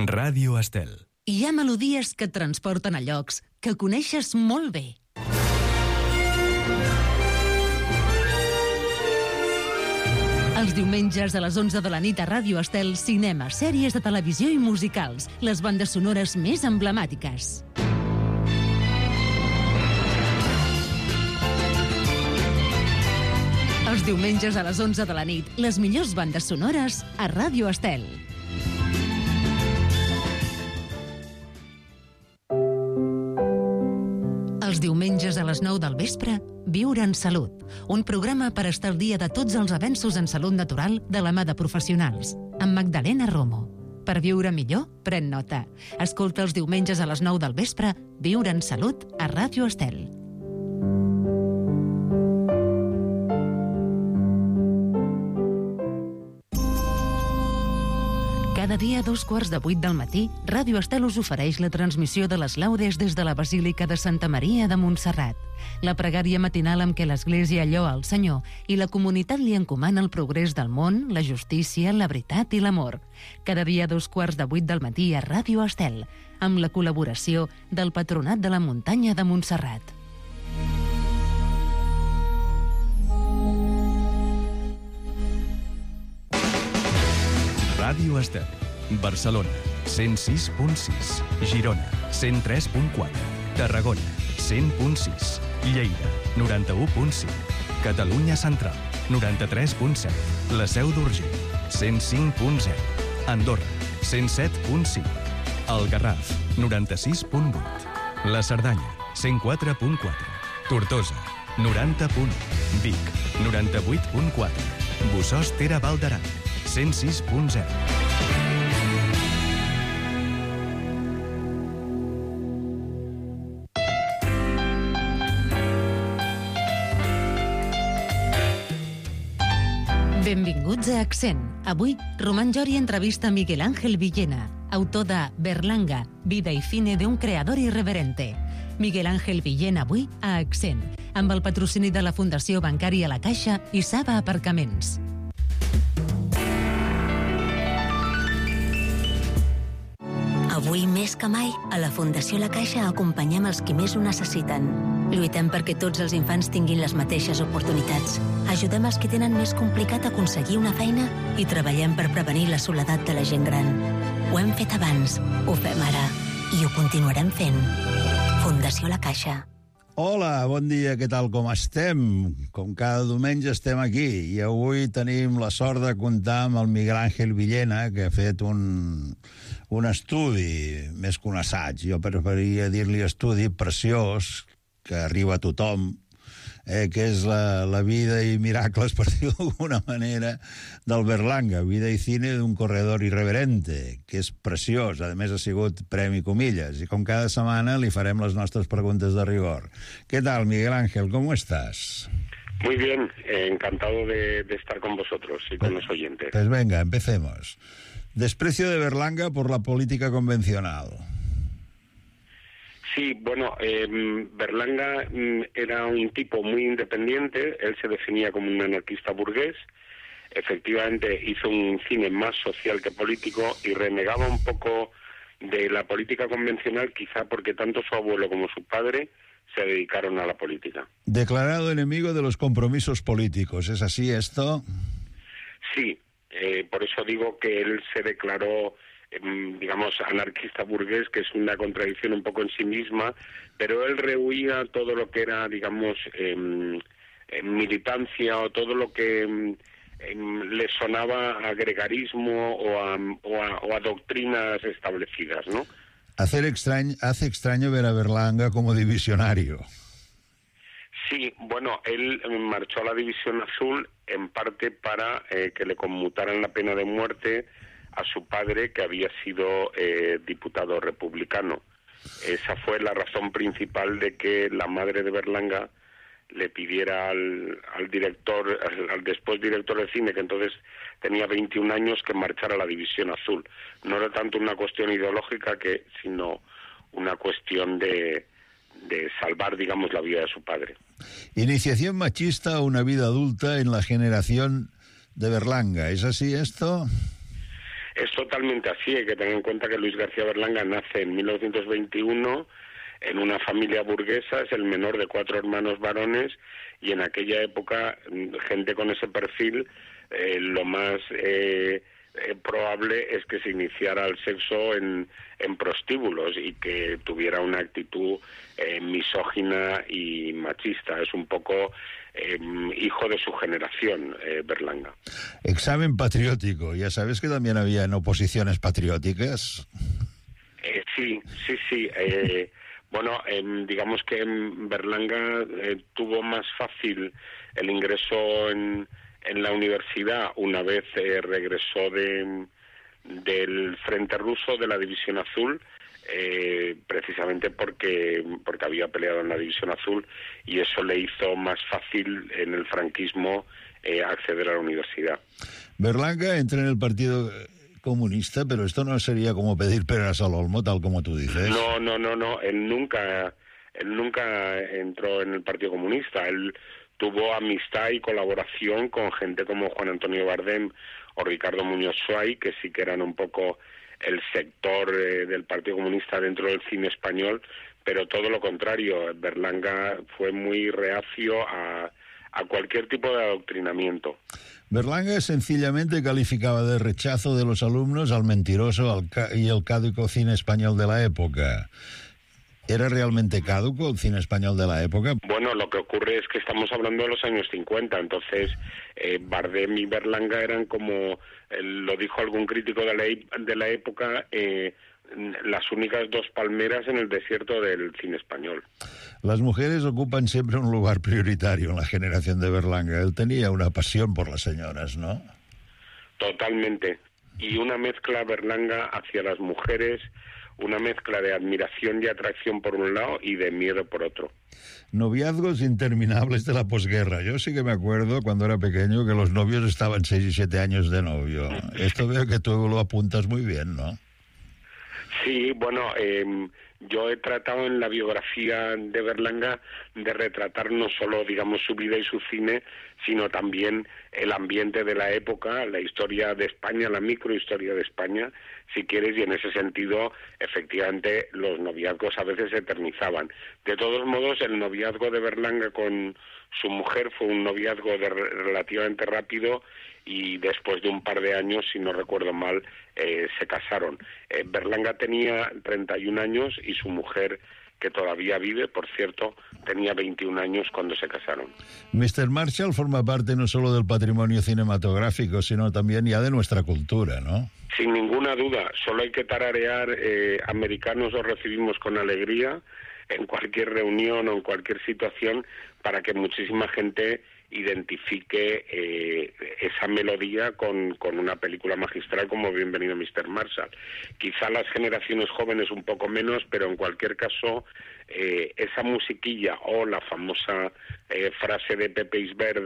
Ràdio Estel. Hi ha melodies que et transporten a llocs que coneixes molt bé. Els diumenges a les 11 de la nit a Ràdio Estel, cinema, sèries de televisió i musicals, les bandes sonores més emblemàtiques. Els diumenges a les 11 de la nit, les millors bandes sonores a Ràdio Estel. Els diumenges a les 9 del vespre, Viure en Salut, un programa per estar al dia de tots els avenços en salut natural de la mà de professionals, amb Magdalena Romo. Per viure millor, pren nota. Escolta els diumenges a les 9 del vespre, Viure en Salut a Ràdio Estel. Cada dia a 7:15 del matí, Ràdio Estel us ofereix la transmissió de les laudes des de la Basílica de Santa Maria de Montserrat, la pregària matinal amb què l'Església lloa al Senyor i la comunitat li encomana el progrés del món, la justícia, la veritat i l'amor. Cada dia a 7:15 del matí a Ràdio Estel, amb la col·laboració del Patronat de la Muntanya de Montserrat. Ràdio Estel. Barcelona, 106.6. Girona, 103.4. Tarragona, 100.6. Lleida, 91.5. Catalunya Central, 93.7. La Seu d'Urgell, 105.0. Andorra, 107.5. El Garraf, 96.8. La Cerdanya, 104.4. Tortosa, 90.1. Vic, 98.4. Bossòst Tere Val d'Aran, 106.0. Benvinguts a Accent. Avui, Román Llori entrevista a Miguel Ángel Villena, autor de Berlanga, vida y cine de un creador irreverente. Miguel Ángel Villena avui a Accent, amb el patrocini de la Fundació Bancària La Caixa i Saba Aparcaments. Avui més que mai, a la Fundació La Caixa acompanyem els qui més ho necessiten. Lluitem perquè tots els infants tinguin les mateixes oportunitats. Ajudem els que tenen més complicat aconseguir una feina i treballem per prevenir la soledat de la gent gran. Ho hem fet abans, ho fem ara i ho continuarem fent. Fundació La Caixa. Hola, bon dia, què tal, com estem? Com cada diumenge estem aquí i avui tenim la sort de comptar amb el Miguel Ángel Villena, que ha fet un estudi, més que un assaig. Jo preferiria dir-li estudi preciós, que arriba a tothom, que és la vida i miracles, per dir-ho d'alguna manera, del Berlanga, vida i cine d'un corredor irreverente, que és preciós. A més, ha sigut Premi Comillas, i com cada setmana li farem les nostres preguntes de rigor. ¿Qué tal, Miguel Ángel? ¿Cómo estás? Muy bien, encantado de estar con vosotros y con los oyentes. Pues venga, empecemos. Desprecio de Berlanga por la política convencional. Sí, bueno, Berlanga era un tipo muy independiente, él se definía como un anarquista burgués, efectivamente hizo un cine más social que político y renegaba un poco de la política convencional, quizá porque tanto su abuelo como su padre se dedicaron a la política. Declarado enemigo de los compromisos políticos, ¿es así esto? Sí, por eso digo que él se declaró digamos, anarquista burgués, que es una contradicción un poco en sí misma, pero él rehuía todo lo que era, digamos, militancia o todo lo que le sonaba a gregarismo o a doctrinas establecidas, ¿no? Hace extraño ver a Berlanga como divisionario. Sí, bueno, él marchó a la División Azul en parte para que le conmutaran la pena de muerte a su padre, que había sido diputado republicano. Esa fue la razón principal de que la madre de Berlanga le pidiera al director, al después director de cine, que entonces tenía 21 años, que marchara a la División Azul. No era tanto una cuestión ideológica sino una cuestión de salvar, digamos, la vida de su padre. Iniciación machista a una vida adulta en la generación de Berlanga. ¿Es así esto? Es totalmente así. Hay que tener en cuenta que Luis García Berlanga nace en 1921 en una familia burguesa, es el menor de 4 hermanos varones, y en aquella época gente con ese perfil lo más probable es que se iniciara el sexo en prostíbulos y que tuviera una actitud misógina y machista. Es un poco hijo de su generación, Berlanga. Examen patriótico. Ya sabes que también había oposiciones patrióticas. Sí. Bueno, digamos que Berlanga tuvo más fácil el ingreso en la universidad una vez regresó del Frente Ruso, de la División Azul, precisamente porque había peleado en la División Azul, y eso le hizo más fácil en el franquismo acceder a la universidad. Berlanga entra en el Partido Comunista, pero esto no sería como pedir peras al olmo, tal como tú dices. No. Él nunca entró en el Partido Comunista. Él tuvo amistad y colaboración con gente como Juan Antonio Bardem o Ricardo Muñoz Suay, que sí que eran un poco el sector del Partido Comunista dentro del cine español, pero todo lo contrario. Berlanga fue muy reacio a cualquier tipo de adoctrinamiento. Berlanga sencillamente calificaba de rechazo de los alumnos al mentiroso y el caduco cine español de la época. ¿Era realmente caduco el cine español de la época? Bueno, lo que ocurre es que estamos hablando de los años 50, entonces Bardem y Berlanga eran como, lo dijo algún crítico de la época, las únicas 2 palmeras en el desierto del cine español. Las mujeres ocupan siempre un lugar prioritario en la generación de Berlanga. Él tenía una pasión por las señoras, ¿no? Totalmente. Y una mezcla Berlanga hacia las mujeres, una mezcla de admiración y atracción por un lado y de miedo por otro. Noviazgos interminables de la posguerra. Yo sí que me acuerdo cuando era pequeño que los novios estaban 6 y 7 años de novio. Esto veo que tú lo apuntas muy bien, ¿no? Sí, bueno, yo he tratado en la biografía de Berlanga de retratar no solo, digamos, su vida y su cine, sino también el ambiente de la época, la historia de España, la microhistoria de España, si quieres, y en ese sentido, efectivamente, los noviazgos a veces se eternizaban. De todos modos, el noviazgo de Berlanga con su mujer fue un noviazgo relativamente rápido, y después de un par de años, si no recuerdo mal, se casaron. Berlanga tenía 31 años y su mujer, que todavía vive, por cierto, tenía 21 años cuando se casaron. Mr. Marshall forma parte no solo del patrimonio cinematográfico, sino también ya de nuestra cultura, ¿no? Sin ninguna duda. Solo hay que tararear Americanos os recibimos con alegría en cualquier reunión o en cualquier situación para que muchísima gente identifique esa melodía con una película magistral como Bienvenido Mr. Marshall. Quizá las generaciones jóvenes un poco menos, pero en cualquier caso esa musiquilla o la famosa frase de Pepe Isbert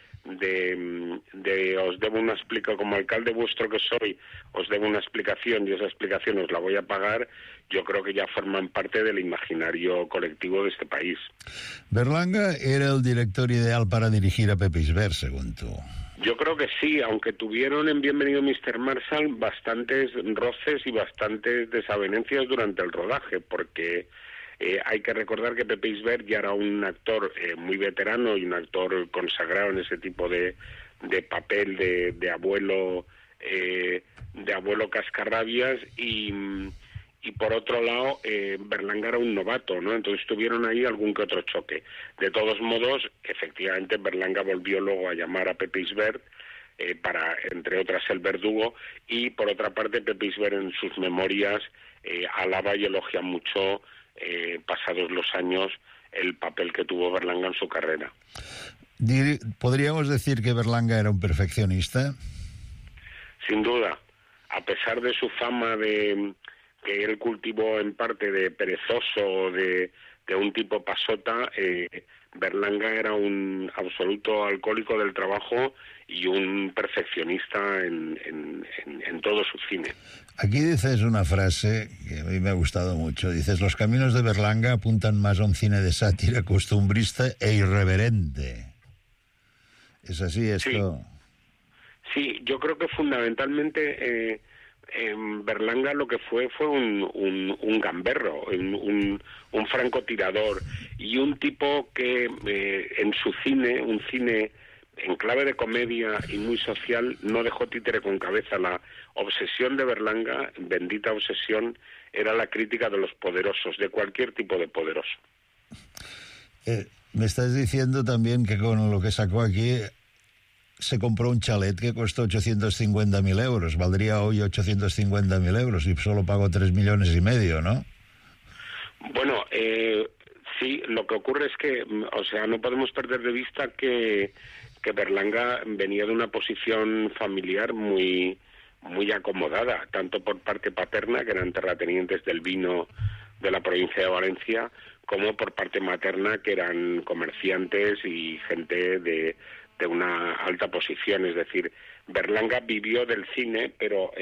de os debo una explicación, como alcalde vuestro que soy, os debo una explicación y esa explicación os la voy a pagar, yo creo que ya forman parte del imaginario colectivo de este país. Berlanga era el director ideal para dirigir a Pepe Isbert, según tú. Yo creo que sí, aunque tuvieron en Bienvenido Mr. Marshall bastantes roces y bastantes desavenencias durante el rodaje, porque hay que recordar que Pepe Isbert ya era un actor muy veterano y un actor consagrado en ese tipo de papel de abuelo cascarrabias, y por otro lado Berlanga era un novato, ¿no? Entonces tuvieron ahí algún que otro choque. De todos modos, efectivamente, Berlanga volvió luego a llamar a Pepe Isbert para, entre otras, El Verdugo, y por otra parte Pepe Isbert en sus memorias alaba y elogia mucho, pasados los años, el papel que tuvo Berlanga en su carrera. ¿Podríamos decir que Berlanga era un perfeccionista? Sin duda. A pesar de su fama de que él cultivó en parte de perezoso, de un tipo pasota, Berlanga era un absoluto alcohólico del trabajo y un perfeccionista en todo su cine. Aquí dices una frase que a mí me ha gustado mucho. Dices, los caminos de Berlanga apuntan más a un cine de sátira costumbrista e irreverente. ¿Es así esto? Sí, yo creo que fundamentalmente Berlanga lo que fue un gamberro, un francotirador y un tipo que en su cine, un cine en clave de comedia y muy social, no dejó títere con cabeza. La obsesión de Berlanga, bendita obsesión, era la crítica de los poderosos, de cualquier tipo de poderoso. Me estás diciendo también que con lo que sacó aquí se compró un chalet que costó 850.000 euros. Valdría hoy 850.000 euros y solo pagó 3,5 millones, ¿no? Bueno, sí, lo que ocurre es que, o sea, no podemos perder de vista que Berlanga venía de una posición familiar muy acomodada, tanto por parte paterna, que eran terratenientes del vino de la provincia de Valencia, como por parte materna, que eran comerciantes y gente de una alta posición. Es decir, Berlanga vivió del cine, pero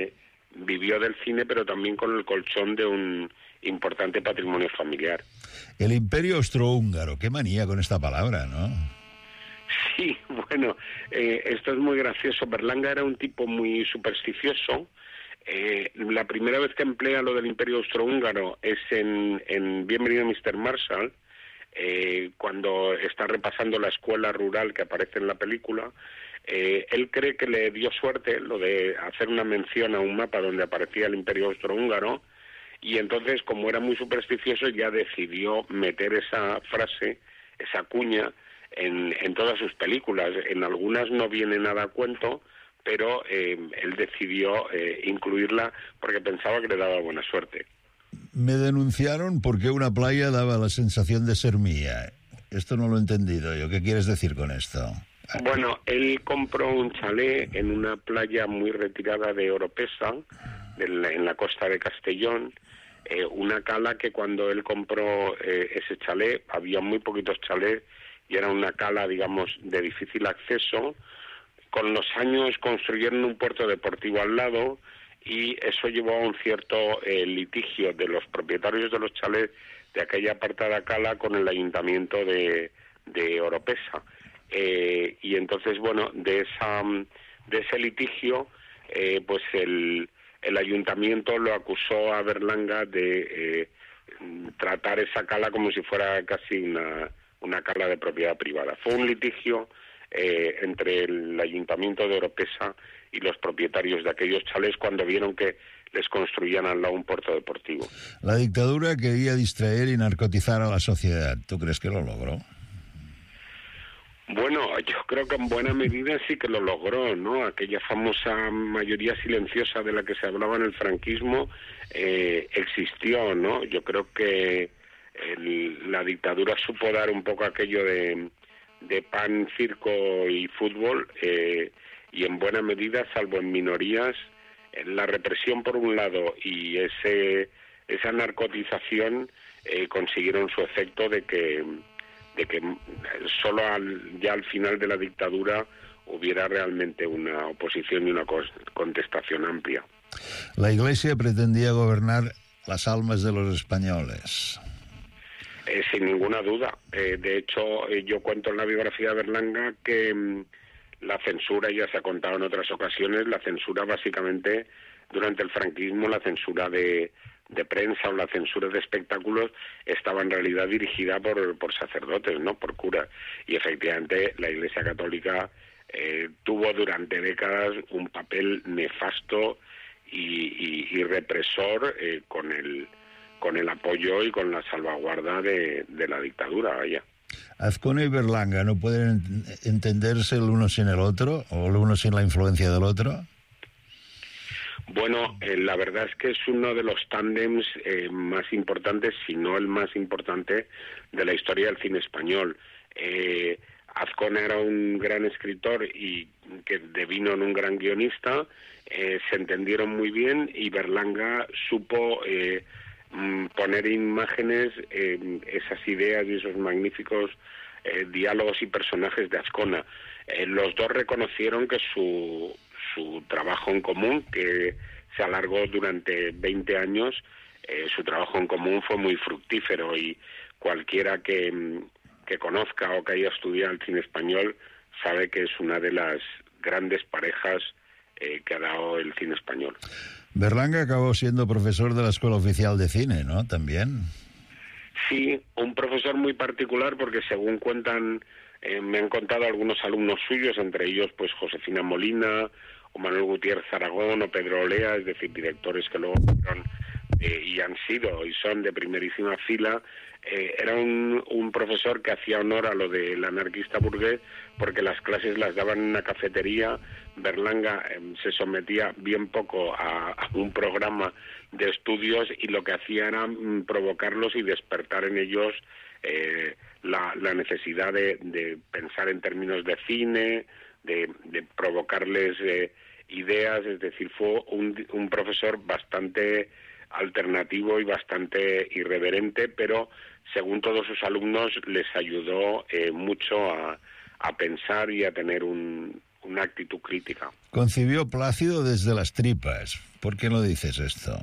también con el colchón de un importante patrimonio familiar. El Imperio Austrohúngaro, qué manía con esta palabra, ¿no? Sí, bueno, esto es muy gracioso. Berlanga era un tipo muy supersticioso. La primera vez que emplea lo del Imperio Austrohúngaro es en Bienvenido Mr. Marshall, cuando está repasando la escuela rural que aparece en la película. Él cree que le dio suerte lo de hacer una mención a un mapa donde aparecía el Imperio Austrohúngaro, y entonces, como era muy supersticioso, ya decidió meter esa frase, esa cuña, en todas sus películas. En algunas no viene nada a cuento, pero él decidió incluirla porque pensaba que le daba buena suerte. Me denunciaron porque una playa daba la sensación de ser mía. Esto no lo he entendido yo. ¿Qué quieres decir con esto? Bueno, él compró un chalet en una playa muy retirada de Oropesa, en la costa de Castellón, una cala que cuando él compró ese chalet, había muy poquitos chalets y era una cala, digamos, de difícil acceso. Con los años construyeron un puerto deportivo al lado y eso llevó a un cierto litigio de los propietarios de los chalets de aquella apartada cala con el ayuntamiento de Oropesa. Y entonces, bueno, de ese litigio, pues el ayuntamiento lo acusó a Berlanga de tratar esa cala como si fuera casi una cala de propiedad privada. Fue un litigio entre el ayuntamiento de Oropesa y los propietarios de aquellos chalés cuando vieron que les construían al lado un puerto deportivo. La dictadura quería distraer y narcotizar a la sociedad. ¿Tú crees que lo logró? Bueno, yo creo que en buena medida sí que lo logró, ¿no? Aquella famosa mayoría silenciosa de la que se hablaba en el franquismo existió, ¿no? Yo creo que la dictadura supo dar un poco aquello de pan, circo y fútbol, y en buena medida, salvo en minorías, la represión por un lado y esa narcotización consiguieron su efecto de que solo ya al final de la dictadura hubiera realmente una oposición y una contestación amplia. La Iglesia pretendía gobernar las almas de los españoles. Sin ninguna duda. De hecho, yo cuento en la biografía de Berlanga que la censura, ya se ha contado en otras ocasiones, la censura básicamente durante el franquismo, la censura de prensa o la censura de espectáculos estaba en realidad dirigida por sacerdotes, no por curas. Y efectivamente la Iglesia Católica tuvo durante décadas un papel nefasto y represor con el apoyo y con la salvaguarda de la dictadura, vaya. ¿Azcona y Berlanga no pueden entenderse el uno sin el otro o el uno sin la influencia del otro? Bueno, la verdad es que es uno de los tándems más importantes, si no el más importante, de la historia del cine español. Azcona era un gran escritor y que devino en un gran guionista, se entendieron muy bien y Berlanga supo poner imágenes esas ideas y esos magníficos diálogos y personajes de Azcona. Los dos reconocieron que su trabajo en común, que se alargó durante 20 años, su trabajo en común fue muy fructífero y cualquiera que conozca o que haya estudiado el cine español sabe que es una de las grandes parejas que ha dado el cine español. Berlanga acabó siendo profesor de la Escuela Oficial de Cine, ¿no? También. Sí, un profesor muy particular porque según cuentan, me han contado algunos alumnos suyos, entre ellos pues Josefina Molina, o Manuel Gutiérrez Aragón, o Pedro Olea, es decir, directores que luego fueron y han sido y son de primerísima fila. Era un profesor que hacía honor a lo del anarquista burgués, porque las clases las daban en una cafetería. Berlanga se sometía bien poco a un programa de estudios y lo que hacía era provocarlos y despertar en ellos la necesidad de pensar en términos de cine, de provocarles ideas. Es decir, fue un profesor bastante alternativo y bastante irreverente, pero según todos sus alumnos les ayudó mucho a pensar y a tener una actitud crítica. Concibió Plácido desde las tripas. ¿Por qué no dices esto?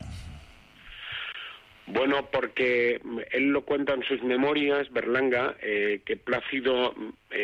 Bueno, porque él lo cuenta en sus memorias, Berlanga, que Plácido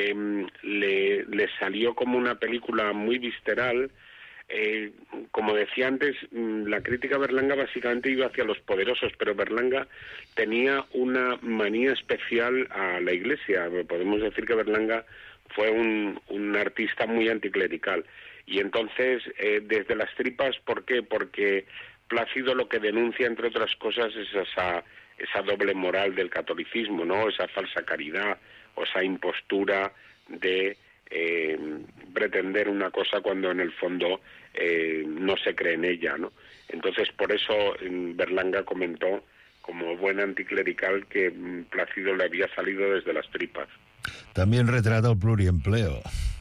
le salió como una película muy visceral. Como decía antes, la crítica a Berlanga básicamente iba hacia los poderosos, pero Berlanga tenía una manía especial a la Iglesia. Podemos decir que Berlanga fue un artista muy anticlerical. Y entonces, desde las tripas, ¿por qué? Porque Plácido lo que denuncia, entre otras cosas, es esa doble moral del catolicismo, ¿no? Esa falsa caridad o esa impostura de pretender una cosa cuando en el fondo no se cree en ella, ¿no? Entonces, por eso Berlanga comentó, como buen anticlerical, que Plácido le había salido desde las tripas. También retrata el pluriempleo.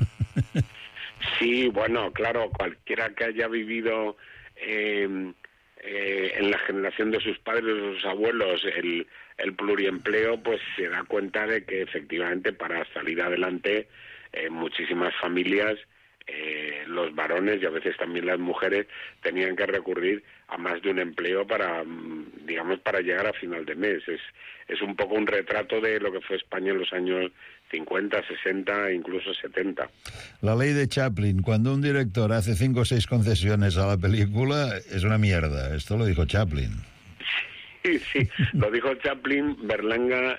Sí, bueno, claro, cualquiera que haya vivido en la generación de sus padres o sus abuelos el pluriempleo, pues se da cuenta de que efectivamente para salir adelante muchísimas familias, los varones y a veces también las mujeres, tenían que recurrir a más de un empleo para llegar a final de mes. Es un poco un retrato de lo que fue España en los años 50, 60 e incluso 70. La ley de Chaplin, cuando un director hace 5 o 6 concesiones a la película, es una mierda. Esto lo dijo Chaplin. Sí, lo dijo Chaplin. Berlanga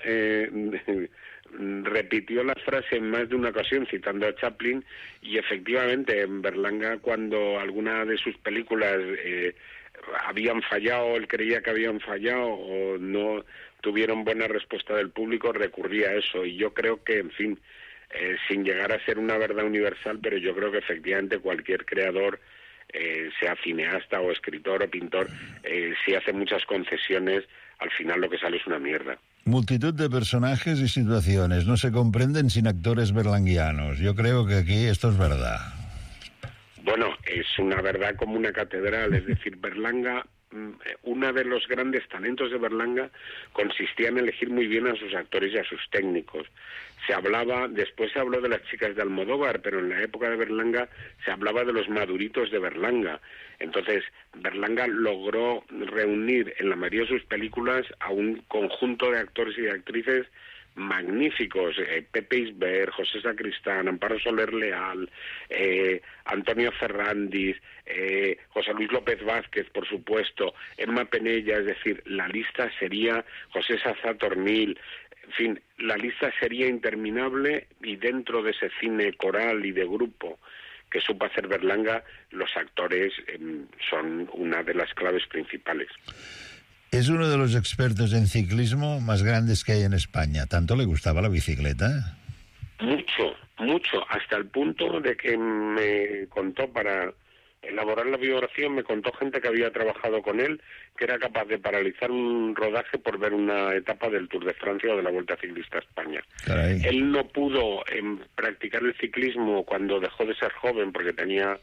repitió la frase en más de una ocasión citando a Chaplin, y efectivamente en Berlanga, cuando alguna de sus películas habían fallado, él creía que habían fallado o no tuvieron buena respuesta del público, recurría a eso. Y yo creo que, en fin, sin llegar a ser una verdad universal, pero yo creo que efectivamente cualquier creador, sea cineasta o escritor o pintor, si hace muchas concesiones, al final lo que sale es una mierda. Multitud de personajes y situaciones no se comprenden sin actores berlanguianos. Yo creo que aquí esto es verdad. Bueno, es una verdad como una catedral. Es decir, Berlanga, uno de los grandes talentos de Berlanga consistía en elegir muy bien a sus actores y a sus técnicos. Después se habló de las chicas de Almodóvar, pero en la época de Berlanga se hablaba de los maduritos de Berlanga. Entonces, Berlanga logró reunir en la mayoría de sus películas a un conjunto de actores y de actrices magníficos: Pepe Isbert, José Sacristán, Amparo Soler Leal, Antonio Ferrandis, José Luis López Vázquez, por supuesto, Emma Penella. Es decir, la lista sería José Sazá Tornil. En fin, la lista sería interminable, y dentro de ese cine coral y de grupo que supo hacer Berlanga, los actores son una de las claves principales. Es uno de los expertos en ciclismo más grandes que hay en España. ¿Tanto le gustaba la bicicleta? Mucho, hasta el punto de que me contó, para elaborar la biografía, me contó gente que había trabajado con él, que era capaz de paralizar un rodaje por ver una etapa del Tour de Francia o de la Vuelta Ciclista a España. Caray. Él no pudo practicar el ciclismo cuando dejó de ser joven, porque tenía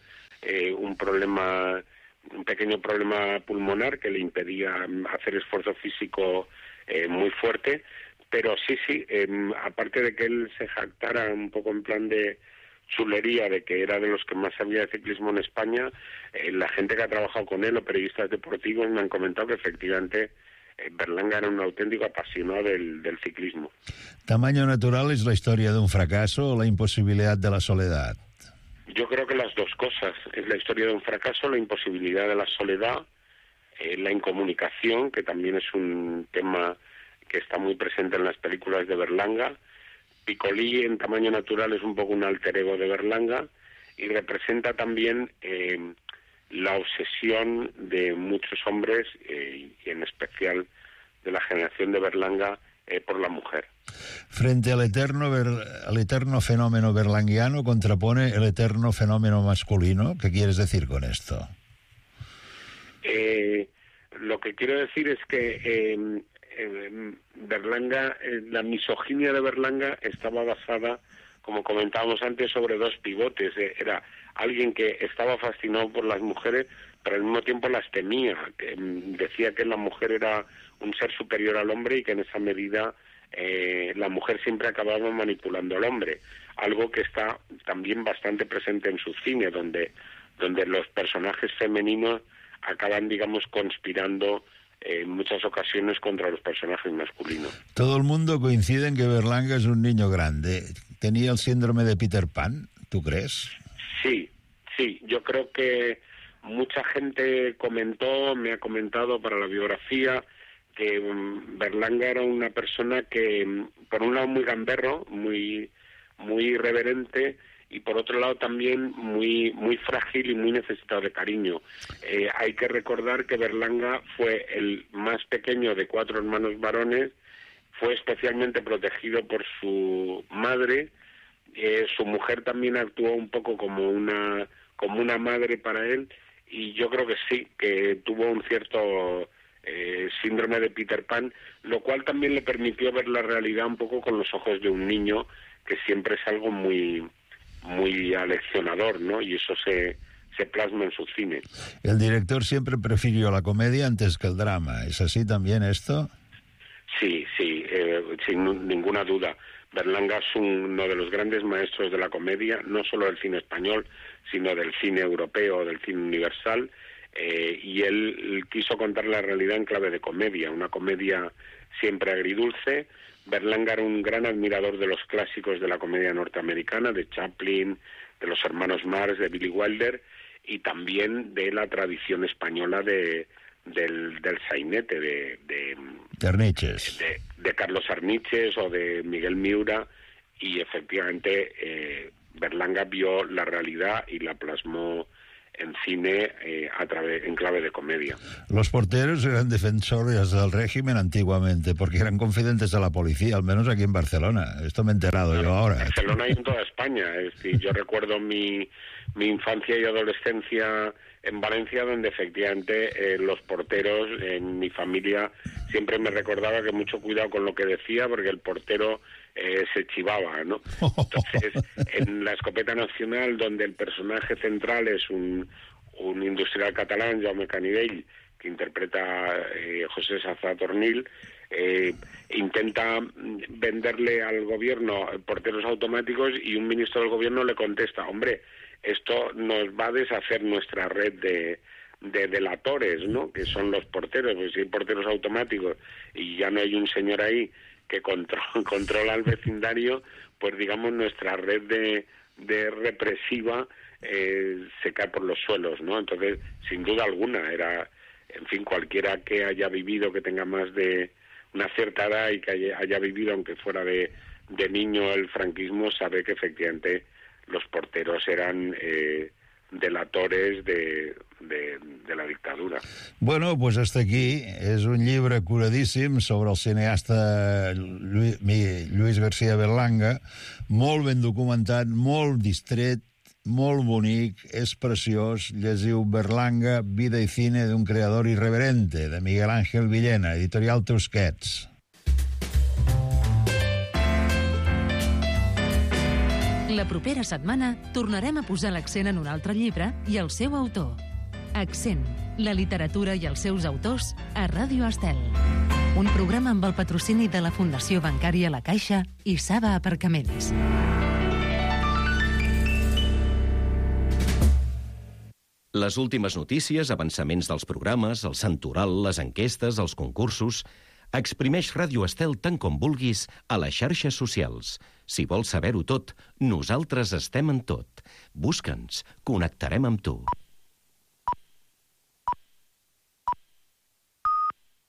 un pequeño problema pulmonar que le impedía hacer esfuerzo físico muy fuerte. Pero sí, aparte de que él se jactara un poco en plan de chulería de que era de los que más sabía de ciclismo en España, la gente que ha trabajado con él, o periodistas deportivos, me han comentado que efectivamente Berlanga era un auténtico apasionado del ciclismo. ¿Tamaño natural es la historia de un fracaso o la imposibilidad de la soledad? Yo creo que las dos cosas. Es la historia de un fracaso, la imposibilidad de la soledad, la incomunicación, que también es un tema que está muy presente en las películas de Berlanga. Piccoli, en Tamaño Natural, es un poco un alter ego de Berlanga y representa también la obsesión de muchos hombres, y en especial de la generación de Berlanga, por la mujer. Frente al eterno fenómeno berlanguiano contrapone el eterno fenómeno masculino. ¿Qué quieres decir con esto? Lo que quiero decir es que Berlanga, la misoginia de Berlanga estaba basada, como comentábamos antes, sobre dos pivotes. Era alguien que estaba fascinado por las mujeres, pero al mismo tiempo las temía. Decía que la mujer era un ser superior al hombre y que en esa medida la mujer siempre acababa manipulando al hombre. Algo que está también bastante presente en su cine, donde los personajes femeninos acaban, digamos, conspirando en muchas ocasiones contra los personajes masculinos. Todo el mundo coincide en que Berlanga es un niño grande. ¿Tenía el síndrome de Peter Pan, tú crees? Sí. Yo creo que mucha gente me ha comentado para la biografía que Berlanga era una persona que, por un lado, muy gamberro, muy irreverente, y por otro lado también muy frágil y muy necesitado de cariño. Hay que recordar que Berlanga fue el más pequeño de 4 hermanos varones, fue especialmente protegido por su madre. Su mujer también actuó un poco como una madre para él, y yo creo que sí, que tuvo un cierto síndrome de Peter Pan, lo cual también le permitió ver la realidad un poco con los ojos de un niño, que siempre es algo muy aleccionador, ¿no? Y eso se plasma en su cine. El director siempre prefirió la comedia antes que el drama. ¿Es así también esto? Sí, sin ninguna duda. Berlanga es uno de los grandes maestros de la comedia, no solo del cine español, sino del cine europeo, del cine universal, y él quiso contar la realidad en clave de comedia, una comedia siempre agridulce. Berlanga era un gran admirador de los clásicos de la comedia norteamericana, de Chaplin, de los hermanos Marx, de Billy Wilder, y también de la tradición española del sainete, de Carlos Arniches o de Miguel Miura, y efectivamente Berlanga vio la realidad y la plasmó en cine en clave de comedia. Los porteros eran defensores del régimen antiguamente, porque eran confidentes de la policía, al menos aquí en Barcelona. Esto me he enterado yo ahora. En Barcelona y en toda España. Es decir, yo recuerdo mi infancia y adolescencia en Valencia, donde efectivamente los porteros, en mi familia, siempre me recordaba que mucho cuidado con lo que decía, porque el portero se chivaba, ¿no? Entonces, en La Escopeta Nacional, donde el personaje central es un industrial catalán, Jaume Canivell, que interpreta José Sazá Tornil, intenta venderle al gobierno porteros automáticos, y un ministro del gobierno le contesta: hombre, esto nos va a deshacer nuestra red de delatores, ¿no?, que son los porteros. Pues si hay porteros automáticos y ya no hay un señor ahí que controla al vecindario, pues digamos nuestra red de represiva se cae por los suelos, ¿no? Entonces, sin duda alguna, era, en fin, cualquiera que haya vivido, que tenga más de una cierta edad y que haya vivido, aunque fuera de niño, el franquismo, sabe que efectivamente los porteros eran delatores de la dictadura. Bueno, pues hasta aquí. És un llibre curadíssim sobre el cineasta Lluís García Berlanga, molt ben documentat, molt distret, molt bonic, és preciós. Llegiu Berlanga, vida y cine de un creador irreverente, de Miguel Ángel Villena, editorial Tusquets. La propera setmana tornarem a posar l'accent en un altre llibre i el seu autor. Accent, la literatura i els seus autors a Ràdio Estel. Un programa amb el patrocini de la Fundació Bancària La Caixa i Saba Aparcaments. Les últimes notícies, avançaments dels programes, el santoral, les enquestes, els concursos... Exprimeix Ràdio Estel tant com vulguis a les xarxes socials. Si vols saber-ho tot, nosaltres estem en tot. Busca'ns, connectarem amb tu.